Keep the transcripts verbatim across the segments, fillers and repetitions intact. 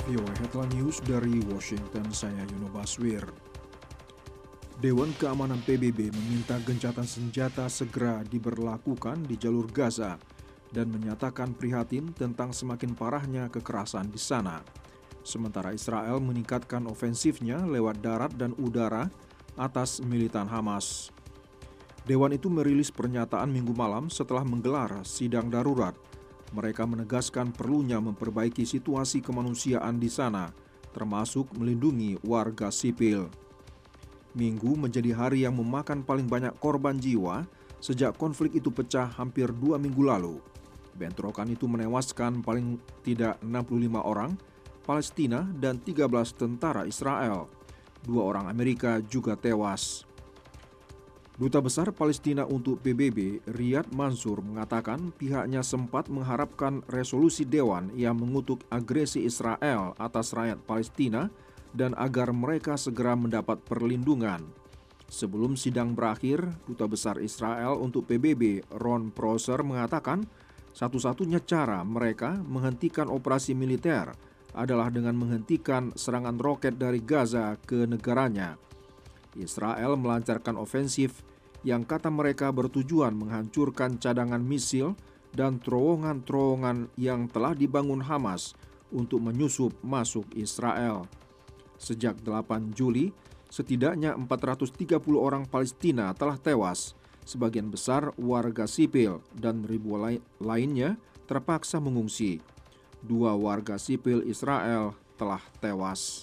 V O A Headline News dari Washington, saya Yuno Baswir. Dewan Keamanan P B B meminta gencatan senjata segera diberlakukan di jalur Gaza dan menyatakan prihatin tentang semakin parahnya kekerasan di sana. Sementara Israel meningkatkan ofensifnya lewat darat dan udara atas militan Hamas. Dewan itu merilis pernyataan Minggu malam setelah menggelar sidang darurat. Mereka menegaskan perlunya memperbaiki situasi kemanusiaan di sana, termasuk melindungi warga sipil. Minggu menjadi hari yang memakan paling banyak korban jiwa sejak konflik itu pecah hampir dua minggu lalu. Bentrokan itu menewaskan paling tidak enam puluh lima orang Palestina dan tiga belas tentara Israel. Dua orang Amerika juga tewas. Duta Besar Palestina untuk P B B, Riyad Mansour, mengatakan pihaknya sempat mengharapkan resolusi Dewan yang mengutuk agresi Israel atas rakyat Palestina dan agar mereka segera mendapat perlindungan. Sebelum sidang berakhir, Duta Besar Israel untuk P B B, Ron Prosser, mengatakan satu-satunya cara mereka menghentikan operasi militer adalah dengan menghentikan serangan roket dari Gaza ke negaranya. Israel melancarkan ofensif yang kata mereka bertujuan menghancurkan cadangan misil dan terowongan-terowongan yang telah dibangun Hamas untuk menyusup masuk Israel. Sejak delapan Juli, setidaknya empat ratus tiga puluh orang Palestina telah tewas, sebagian besar warga sipil, dan ribuan lainnya terpaksa mengungsi. Dua warga sipil Israel telah tewas.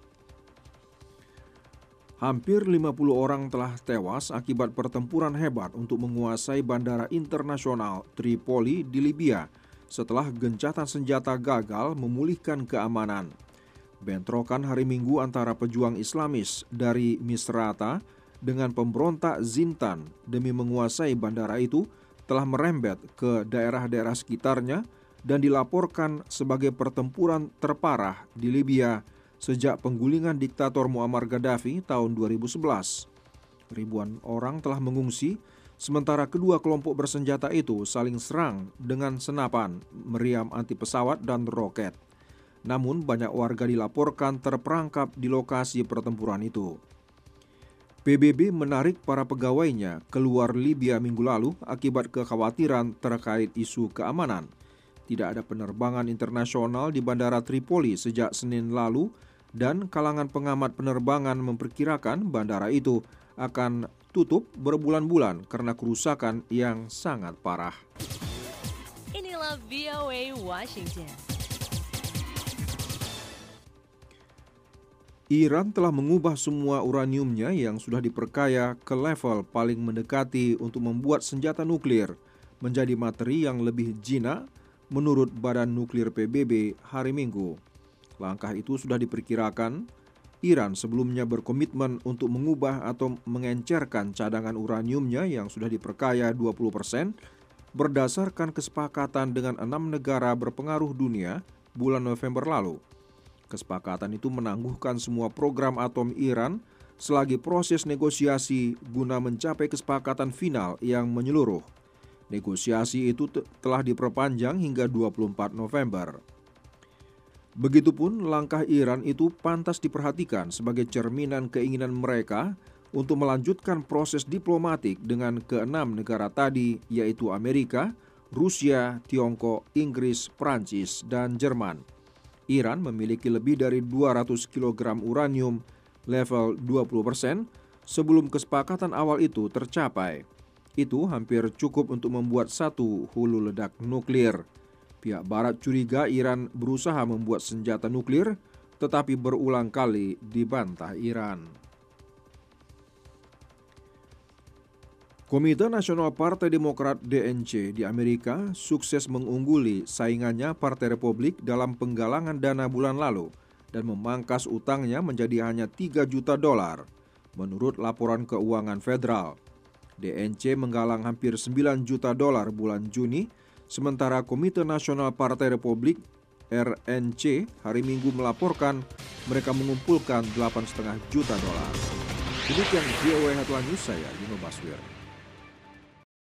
Hampir lima puluh orang telah tewas akibat pertempuran hebat untuk menguasai bandara internasional Tripoli di Libya setelah gencatan senjata gagal memulihkan keamanan. Bentrokan hari Minggu antara pejuang Islamis dari Misrata dengan pemberontak Zintan demi menguasai bandara itu telah merembet ke daerah-daerah sekitarnya dan dilaporkan sebagai pertempuran terparah di Libya sejak penggulingan diktator Muammar Gaddafi tahun dua ribu sebelas. Ribuan orang telah mengungsi, sementara kedua kelompok bersenjata itu saling serang dengan senapan, meriam anti pesawat dan roket. Namun banyak warga dilaporkan terperangkap di lokasi pertempuran itu. P B B menarik para pegawainya keluar Libya minggu lalu akibat kekhawatiran terkait isu keamanan. Tidak ada penerbangan internasional di Bandara Tripoli sejak Senin lalu dan kalangan pengamat penerbangan memperkirakan bandara itu akan tutup berbulan-bulan karena kerusakan yang sangat parah. Inilah V O A Washington. Iran telah mengubah semua uraniumnya yang sudah diperkaya ke level paling mendekati untuk membuat senjata nuklir menjadi materi yang lebih jinak menurut Badan Nuklir P B B hari Minggu. Langkah itu sudah diperkirakan. Iran sebelumnya berkomitmen untuk mengubah atau mengencerkan cadangan uraniumnya yang sudah diperkaya dua puluh persen berdasarkan kesepakatan dengan enam negara berpengaruh dunia bulan November lalu. Kesepakatan itu menangguhkan semua program atom Iran selagi proses negosiasi guna mencapai kesepakatan final yang menyeluruh. Negosiasi itu te- telah diperpanjang hingga dua puluh empat November. Begitupun langkah Iran itu pantas diperhatikan sebagai cerminan keinginan mereka untuk melanjutkan proses diplomatik dengan keenam negara tadi, yaitu Amerika, Rusia, Tiongkok, Inggris, Prancis, dan Jerman. Iran memiliki lebih dari dua ratus kilogram uranium level dua puluh persen sebelum kesepakatan awal itu tercapai. Itu hampir cukup untuk membuat satu hulu ledak nuklir. Pihak Barat curiga Iran berusaha membuat senjata nuklir, tetapi berulang kali dibantah Iran. Komite Nasional Partai Demokrat D N C di Amerika sukses mengungguli saingannya Partai Republik dalam penggalangan dana bulan lalu dan memangkas utangnya menjadi hanya tiga juta dolar, menurut laporan keuangan federal. D N C menggalang hampir sembilan juta dolar bulan Juni, sementara Komite Nasional Partai Republik R N C hari Minggu melaporkan mereka mengumpulkan delapan koma lima juta dolar. Demikian V O A Headline News, saya Yuno Baswir.